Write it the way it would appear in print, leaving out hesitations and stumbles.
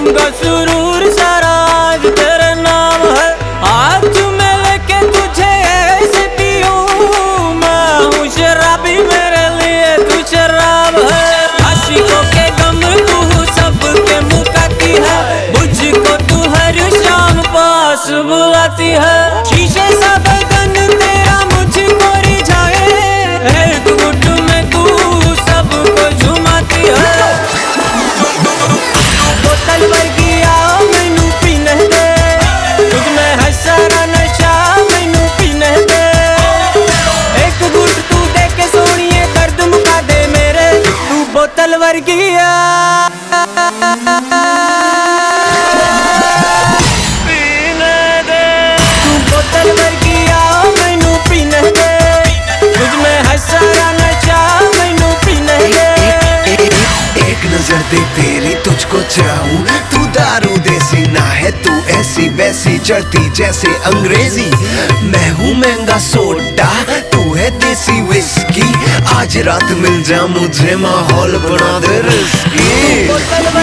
का सुरूर सारा आज तेरे नाम है। आज मैं लेके तुझे ऐसे पीऊं, मैं हूँ शराबी मेरे लिए तू शराब है। आशिकों के गम तू सबके मुकाती है, मुझको तू हर शाम पास बुलाती है। शीशे सा बदन तेरा मुझको रिझाए, एक घुट में तू सबको झुमाती है। बोतल वर्गी आओ मैनू पीने दे, तुझ में है सारा नशा मैनू पीने दे। एक घुट तू दे के सोनिए दर्द मुका दे मेरे, तू बोतल वर्गी दे तेरी तुझको चाहूं, तू दारू देसी ना है, तू ऐसी वैसी चढ़ती जैसे अंग्रेजी। मैं हूँ महंगा सोडा, तू है देसी विस्की। आज रात मिल जा मुझे, माहौल बना दे रिस्की।